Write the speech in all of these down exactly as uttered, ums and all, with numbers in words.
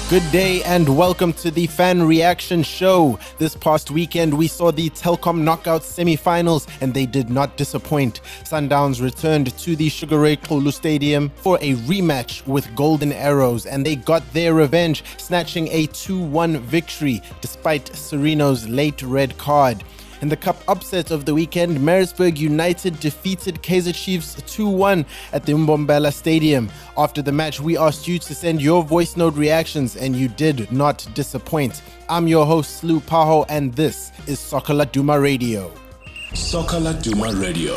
Good day and welcome to the Fan Reaction Show. This past weekend we saw the Telkom Knockout semi-finals and they did not disappoint. Sundowns returned to the Sugar Ray Xulu Stadium for a rematch with Golden Arrows and they got their revenge, snatching a two one victory despite Sereno's late red card. In the cup upset of the weekend, Maritzburg United defeated Kaizer Chiefs two one at the Mbombela Stadium. After the match, we asked you to send your voice note reactions, and you did not disappoint. I'm your host, Slu Paho, and this is Soccer Laduma Radio. Soccer Laduma Radio.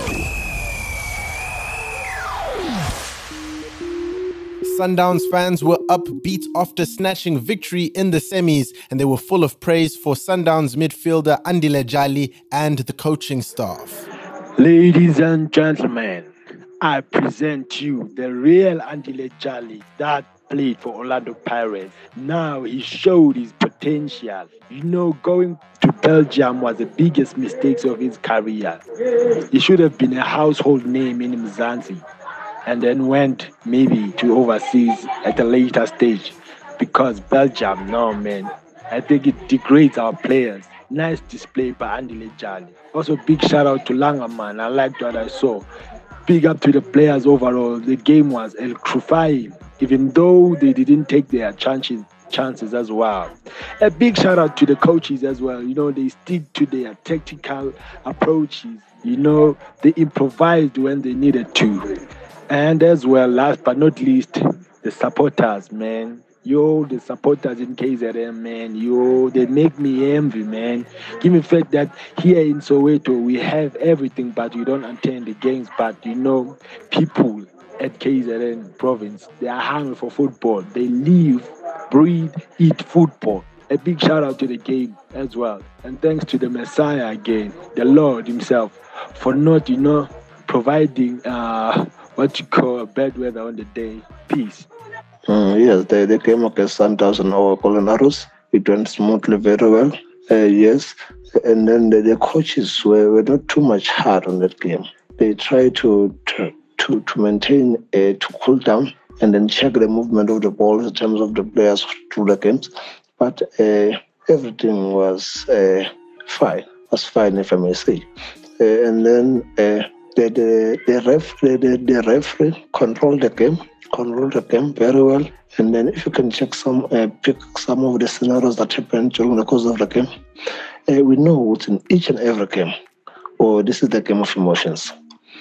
Sundowns fans were upbeat after snatching victory in the semis, and they were full of praise for Sundowns midfielder Andile Jali and the coaching staff. Ladies and gentlemen, I present to you the real Andile Jali that played for Orlando Pirates. Now he showed his potential. You know, going to Belgium was the biggest mistake of his career. He should have been a household name in Mzansi, and then went maybe to overseas at a later stage, because Belgium, no man, I think it degrades our players. Nice display by Andile Jali. Also big shout out to Langerman. I liked what I saw. Big up to the players overall. The game was electrifying, even though they didn't take their chances chances as well. A big shout out to the coaches as well. You know, they stick to their tactical approaches. You know, they improvised when they needed to. And as well, last but not least, the supporters, man. Yo, the supporters in K Z M, man. Yo, they make me envy, man. Given the fact that here in Soweto, we have everything, but we don't attend the games. But, you know, people at K Z N province, they are hungry for football. They live, breathe, eat football. A big shout out to the game as well. And thanks to the Messiah again, the Lord himself, for not, you know, providing... Uh, what you call bad weather on the day. Peace. Mm, yes, they, they came against Sundowns and our Golden Arrows. It went smoothly, very well. Uh, yes, and then the, the coaches were, were not too much hard on that game. They tried to to to, to maintain, uh, to cool down, and then check the movement of the ball in terms of the players through the games. But uh, everything was uh, fine. Was fine, if I may say. Uh, and then. Uh, The the the ref the, the, the referee controlled the game, controlled the game very well. And then if you can check some, uh, pick some of the scenarios that happened during the course of the game, uh, we know what's in each and every game. Oh, this is the game of emotions.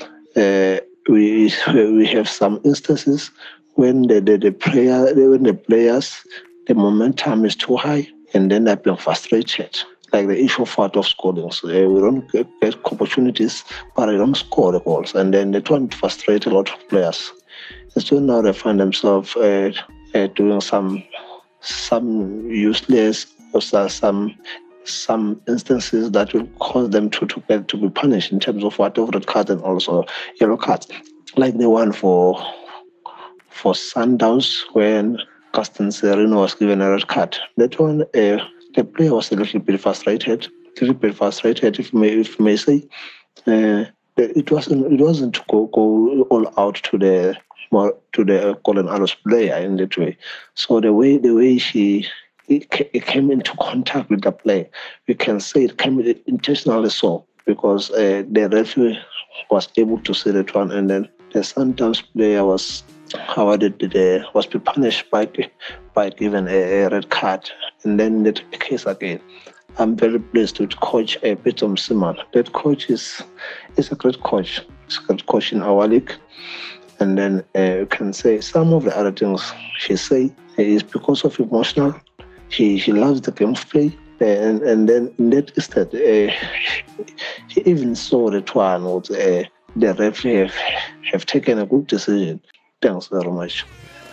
Uh, we we have some instances when the the, the player when the players the momentum is too high, and then they're being frustrated. Like the issue of out of scoring. So, uh, we don't get, get opportunities, but they don't score the goals. And then they try to frustrate a lot of players. And so now they find themselves uh, uh, doing some some useless or some some instances that will cause them to, to get to be punished in terms of whatever red cards and also yellow cards. Like the one for for Sundowns when Gaston Sereno was given a red card. That one uh, the player was a little bit frustrated, a little bit frustrated, if you may, if you may say. Uh, it wasn't, it wasn't to go, go all out to the more to the Golden Arrows player in that way. So the way the way she it, it came into contact with the player, we can say it came intentionally so, because uh, the referee was able to see that one, and then the Sundowns player was how did the was be punished by by given a, a red card. And then that case again, I'm very pleased with coach uh, Peter Msimana. That coach is is a great coach. He's a great coach in our league. And then uh, you can say some of the other things she say is because of emotional. He he loves the game of play. And and then in that instant, uh, he even saw that one with uh, the referee have, have taken a good decision. Thanks very much.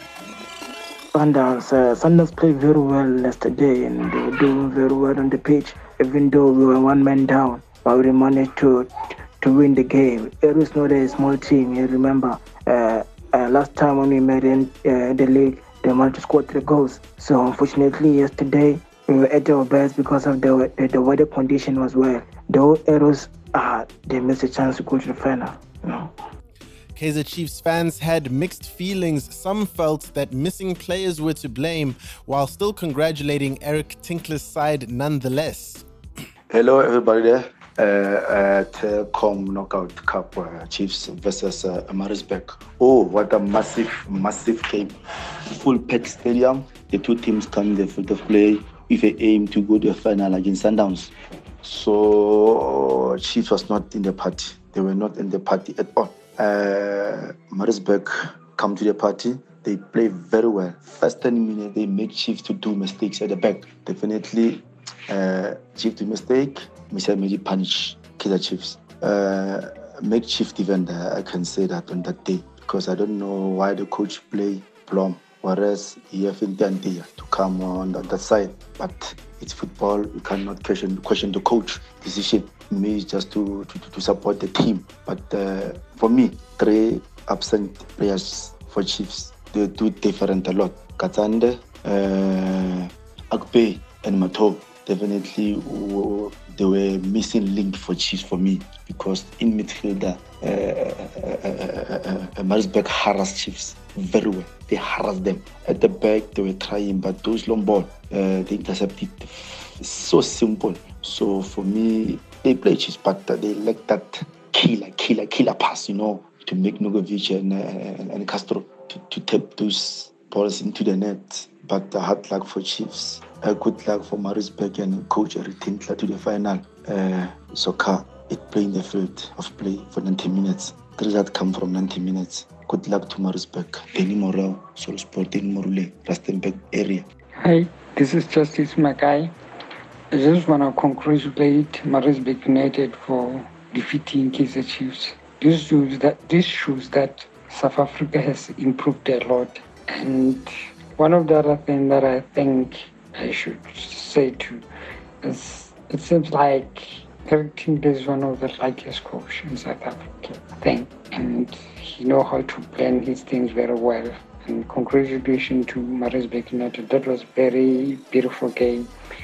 Sundowns, uh, Sundowns played very well yesterday, and they were doing very well on the pitch. Even though we were one man down, but we managed to to win the game. It was not a small team. You remember, uh, uh, last time when we met in uh, the league, they managed to score three goals. So unfortunately, yesterday we were at our best because of the the, the weather condition as well. The Arrows, uh, they missed a chance to go to the final. You know. Kaizer Chiefs fans had mixed feelings. Some felt that missing players were to blame, while still congratulating Eric Tinkler's side nonetheless. Hello, everybody there. Uh, at uh, Com Knockout Cup, uh, Chiefs versus uh, Maritzburg. Oh, what a massive, massive game. Full packed stadium. The two teams come in the field of play with an aim to go to a final against Sundowns. So, Chiefs was not in the party. They were not in the party at all. Uh, Maritzburg come to the party. They play very well. First ten minutes, they made Chiefs to do mistakes at the back. Definitely, uh, Chiefs do mistake. Mister Medi punish Kaizer Chiefs. Uh, make Chief defender, I can say that on that day, because I don't know why the coach play Blom, whereas he have Intantia to come on that side. But it's football, you cannot question question the coach decision. Me just to, to, to support the team. But uh, for me, three absent players for Chiefs, they do different a lot. Katsande, uh, Akpe, and Mato. Definitely, they were missing link for Chiefs for me, because in midfielder, uh, uh, uh, uh, uh, Maritzburg harassed Chiefs very well. They harassed them. At the back, they were trying, but those long ball, uh, they intercepted. It's so simple. So for me, they play Chiefs, but they lack that killer, killer, killer pass, you know, to make Nogovic and, uh, and Castro to, to tap those balls into the net. But uh, hard luck for Chiefs. Uh, good luck for Maritzburg and coach Eric Tinkler to the final. Uh, soccer, it playing the field of play for ninety minutes. The result come from ninety minutes. Good luck to Maritzburg. Danny Morel, Solosport, Danny Morule, Rustenburg area. Hi, this is Justice Mackay. I just want to congratulate Maritzburg United for defeating Kaizer Chiefs. This shows that this shows that South Africa has improved a lot. And one of the other things that I think I should say too is it seems like Eric Tinkler is one of the luckiest coaches in South Africa, I think. And he knows how to plan his things very well. And congratulations to Maritzburg United. That was a very beautiful game.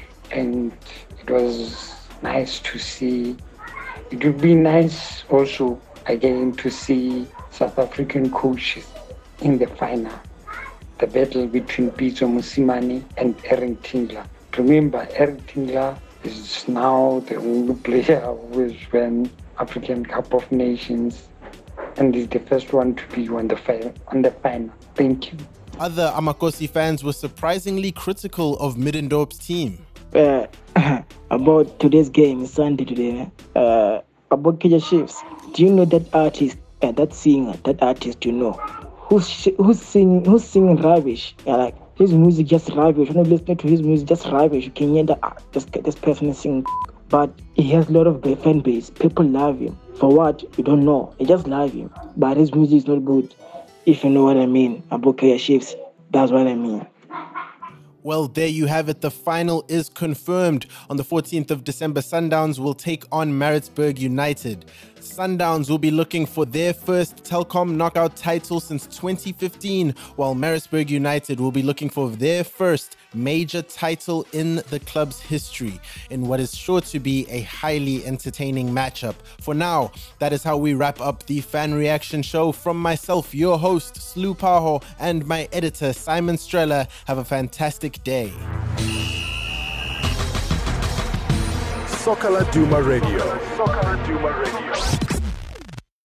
And it was nice to see. It would be nice also again to see South African coaches in the final. The battle between Pitso Mosimane and Eric Tinkler. Remember, Eric Tinkler is now the only player who has won African Cup of Nations and is the first one to be on the final. On the final. Thank you. Other Amakosi fans were surprisingly critical of Middendorp's team. Uh, about today's game, Sunday today, uh, about Kaizer Chiefs. Do you know that artist, uh, that singer, that artist you know? Who's who's singing who's singing rubbish? Yeah, like his music just rubbish. When you listen to his music, just rubbish. You can hear that ah, this this person is singing, but he has a lot of fan base. People love him for what you don't know. They just love him, but his music is not good. If you know what I mean about Kaizer Chiefs, that's what I mean. Well, there you have it. The final is confirmed. On the fourteenth of December, Sundowns will take on Maritzburg United. Sundowns will be looking for their first Telkom knockout title since twenty fifteen, while Maritzburg United will be looking for their first major title in the club's history, in what is sure to be a highly entertaining matchup. For now, that is how we wrap up the Fan Reaction Show. From myself, your host, Slu Paho, and my editor, Simon Streller, have a fantastic day. Soccer Laduma Radio. Soccer Laduma Radio.